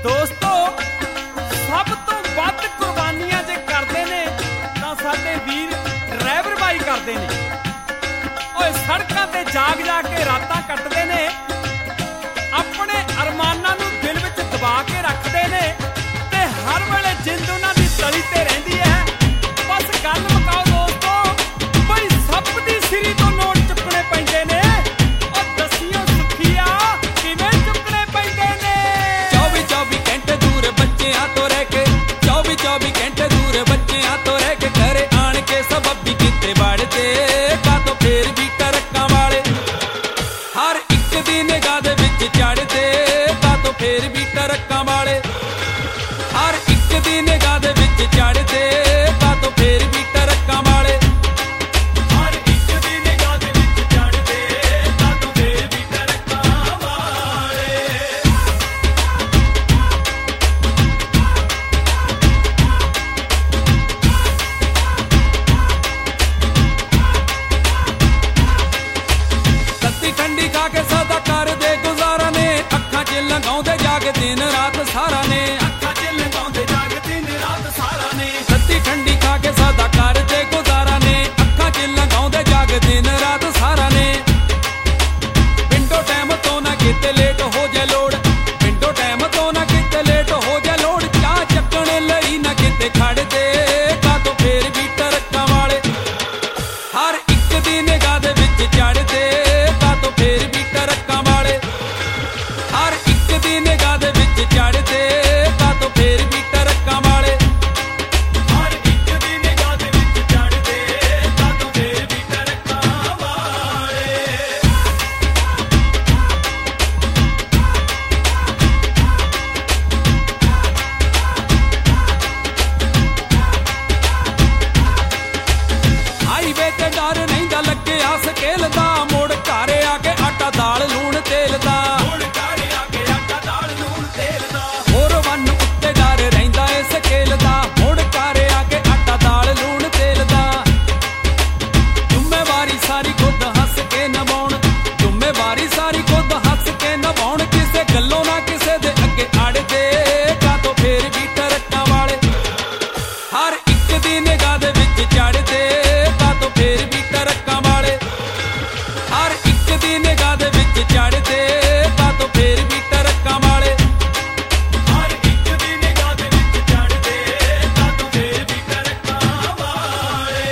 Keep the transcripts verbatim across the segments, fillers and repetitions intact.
ਦੋਸਤੋ ਸਭ ਤੋਂ ਵੱਧ ਕੁਰਬਾਨੀਆਂ ਜੇ ਕਰਦੇ ਨੇ ਤਾਂ ਸਾਡੇ ਵੀਰ ਡਰਾਈਵਰ ਬਾਈ ਕਰਦੇ ਨੇ। ਓਏ ਸੜਕਾਂ ਤੇ ਜਾਗ ਜਾ ਕੇ ਰਾਤਾਂ ਕੱਟਦੇ ਨੇ, ਆਪਣੇ ਅਰਮਾਨਾਂ ਨੂੰ ਦਿਲ ਵਿੱਚ ਦਬਾ ਕੇ ਰੱਖਦੇ ਨੇ ਤੇ ਹਰ ਵੇਲੇ ਜਿੰਦ ਉਹਨਾਂ ਦੀ ਤਲੀ ਤੇ ਰਹਿੰਦੀ ਹੈ। ਬਸ ਗੱਲ ਮੁਕਾਓ ਦੋਸਤੋ, ਬਈ ਸੱਪ ਦੀ ਸਿਰੀ ਤੋਂ ਨੋਟ ਚੁੱਕਣੇ ਪੈਂਦੇ ਨੇ। ਉਹ ਦੱਸਿਓ ਸੁਖੀਆ ਕਿਵੇਂ ਚੁੱਕਣੇ ਪੈਂਦੇ ਨੇ। ਚੌਵੀ ਚੌਵੀ ਘੰਟੇ ਦੂਰ ਬੱਚਿਆਂ ਤੋਂ ਰਹਿ ਕੇ, ਚੌਵੀ ਚੌਵੀ ਘੰਟੇ ਦੂਰ ਬੱਚਿਆਂ ਤੋਂ ਰਹਿ ਕੇ ਘਰੇ ਆਣ ਕੇ ਸਬੱਬ ਵੀ ਕਿਤੇ ਵੜਦੇ ਕਾਤੋਂ ਫੇਰ ਵੀ ਟਰੱਕਾਂ ਵਾਲੇ ਹਰ ਇੱਕ ਦੀ ਨਿਗਾਹ ਦੇ ਵਿੱਚ ਚੜਦੇ ਕਾਤੋਂ ਫੇਰ ਵੀ ਟਰੱਕਾਂ ਵਾਲੇ ਹਰ ਇੱਕ ਦੀ ਨਿਗਾਹ ਦੇ ਵਿੱਚ ਚੜਦੇ ਕਾਤੋਂ ਫੇਰ ਵੀ ਟਰੱਕਾਂ ਵਾਲੇ ਹਰ ਇੱਕ ਦੀ ਨਿਗਾਹ ਦੇ ਵਿੱਚ ਚੜਦੇ ਕਾਤੋਂ ਫੇਰ ਵੀ ਟਰੱਕਾਂ ਵਾਲੇ। ਤੱਤੀ ਠੰਡੀ ਖਾ ਕੇ ਸਦਾ ਕਰਦੇ ਗੁਜ਼ਾਰਾ ਨੇ, ਅੱਖਾਂ 'ਚ ਲੰਘਾਉਂਦੇ ਜਾਗ ਦਿਨ ਰਾਤ ਸਾਰਾ ਨੇ ਅੱਖਾਂ 'ਚ ਲੰਘਾਉਂਦੇ ਜਾਗ ਦਿਨ ਰਾਤ ਸਾਰਾ ਨੇ। ਤੱਤੀ ਠੰਡੀ ਖਾ ਕੇ ਸਦਾ ਕਰਦੇ ਗੁਜ਼ਾਰਾ ਨੇ, ਅੱਖਾਂ 'ਚ ਲੰਘਾਉਂਦੇ ਜਾਗ ਦਿਨ ਰਾਤ ਸਾਰਾ ਨੇ। ਵਿੰਡੋ ਟਾਈਮ ਤੋਂ ਨਾ ਕਿਤੇ ਲੇਟ ਹੋ ਜਾ ਲੋੜ, ਵਿੰਡੋ ਟਾਈਮ ਤੋਂ ਨਾ ਕਿਤੇ ਲੇਟ ਹੋ ਜਾ ਲੋੜ, ਚਾਹ ਚੱਕਣ ਲਈ ਨਾ ਕਿਤੇ ਖੜਦੇ ਕਾਤੋਂ ਫੇਰ ਵੀ ਟਰੱਕਾਂ ਵਾਲੇ ਹਰ ਇੱਕ ਦੀ ਨਿਗਾਹ ਦੇ ਵਿੱਚ ਚੜਦੇ ਕਾਤੋਂ ਫੇਰ ਵੀ ਟਰੱਕਾਂ ਵਾਲੇ ਹਰ ਇੱਕ ਦੀ ਨਿਗਾਹ ਦੇ ਵਿੱਚ ਚੜਦੇ ਕਾਤੋਂ ਫੇਰ ਵੀ ਟਰੱਕਾਂ ਵਾਲੇ ਹਰ ਇੱਕ ਦੀ ਨਿਗਾਹ ਦੇ ਵਿੱਚ ਚੜਦੇ ਕਾਤੋਂ ਫੇਰ ਵੀ ਟਰੱਕਾਂ ਵਾਲੇ। ਹਾਈਵੇ ਤੇ ਡਰ ਰਹਿੰਦਾ ਲੱਗਿਆ ਸਕੇਲ ਦਾ, ਮੋੜ ਘਰ ਆ ਕੇ ਆਟਾ ਦਾਲ ਲੂਣ ਤੇਲ ਦਾ ਹੁਣ ਘਰ ਆ ਕੇ ਆਟਾ ਦਾਲ ਲੂਣ ਤੇਲ ਦਾ। ਹੋਰ ਵੰਨ ਉੱਤੇ ਡਰ ਰਹਿੰਦਾ ਏ ਸਕੇਲ ਦਾ, ਮੋੜ ਘਰ ਆ ਕੇ ਆਟਾ ਦਾਲ ਲੂਣ ਤੇਲ ਦਾ। ਜ਼ਿੰਮੇਵਾਰੀ ਸਾਰੀ ਖੁਦ ਹੱਸ ਕੇ ਨਿਭਾਉਣ, ਜ਼ਿੰਮੇਵਾਰੀ ਸਾਰੀ ਖੁਦ ਹੱਸ ਕੇ ਨਿਭਾਉਣ, ਕਿਸੇ ਗੱਲੋਂ ਨਾ ਕਿਸੇ ਦੇ ਅੱਗੇ ਅੜਦੇ ਕਾਤੋਂ ਫੇਰ ਵੀ ਟਰੱਕਾਂ ਵਾਲੇ ਹਰ ਇੱਕ ਦੀ ਨਿਗਾਹ ਦੇ ਵਿੱਚ ਚੜਦੇ ਕਾਤੋਂ ਫੇਰ ਵੀ ਟਰੱਕਾਂ ਵਾਲੇ ਹਰ ਇੱਕ ਦੀ ਨਿਗਾਹ ਦੇ ਵਿੱਚ ਚੜਦੇ ਕਾਤੋਂ ਫੇਰ ਵੀ ਟਰੱਕਾਂ ਵਾਲੇ ਹਰ ਇੱਕ ਦੀ ਨਿਗਾਹ ਦੇ ਵਿੱਚ ਚੜਦੇ ਕਾਤੋਂ ਫੇਰ ਵੀ ਟਰੱਕਾਂ ਵਾਲੇ।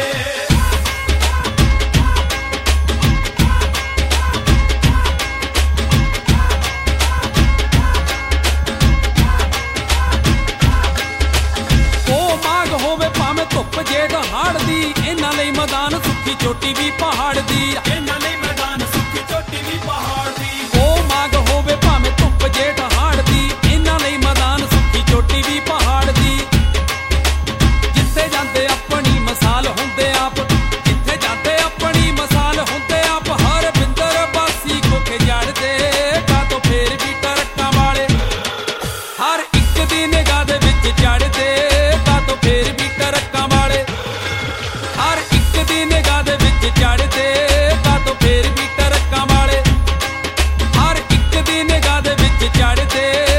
ਉਹ ਮਾਗ ਹੋਵੇ ਭਾਵੇਂ ਧੁੱਪ ਜੇਠ ਹਾੜ ਦੀ, ਇਹਨਾਂ ਲਈ ਮੈਦਾਨ ਸੁੱਕੀ ਚੋਟੀ ਵੀ ਪਹਾੜ ਦੀ ਇਹਨਾਂ ਲਈ ਮੈਦਾਨ ਸੁੱਕੀ ਚੋਟੀ ਵੀ ਪਹਾੜ ਦੀ। ਉਹ ਮਾਗ ਹੋਵੇ ਭਾਵੇਂ ਧੁੱਪ ਜੇਠ ਹਾੜ ਦੀ, ਇਹਨਾਂ ਲਈ ਮੈਦਾਨ ਸੁੱਕੀ ਚੋਟੀ ਵੀ ਪਹਾੜ ਦੀ। ਜਿੱਥੇ ਜਾਂਦੇ ਆਪਣੀ ਮਿਸਾਲ ਹੁੰਦੇ ਆਪ, ਜਿੱਥੇ ਜਾਂਦੇ ਆਪਣੀ ਮਿਸਾਲ ਹੁੰਦੇ ਆਪ, ਹਰ ਬਿੰਦਰ ਬਾਸੀ ਕੋਕੇ ਜੜਦੇ ਕਾਤੋਂ ਫੇਰ ਵੀ ਟਰੱਕਾਂ ਵਾਲੇ ਹਰ ਇੱਕ ਦੀ ਨਿਗਾਹ ਦੇ ਵਿੱਚ ਚੜਦੇ ਕਾਤੋਂ ਫੇਰ ਵੀ ਟਰੱਕਾਂ ਵਾਲੇ ਹਰ ਇੱਕ ਦੀ ਨਿਗਾਹ ਦੇ ਵਿੱਚ ਚੜਦੇ ਕਾਤੋਂ ਫੇਰ ਵੀ ਟਰੱਕਾਂ ਵਾਲੇ ਹਰ ਇੱਕ ਦੀ ਨਿਗਾਹ ਦੇ ਵਿੱਚ ਚੜਦੇ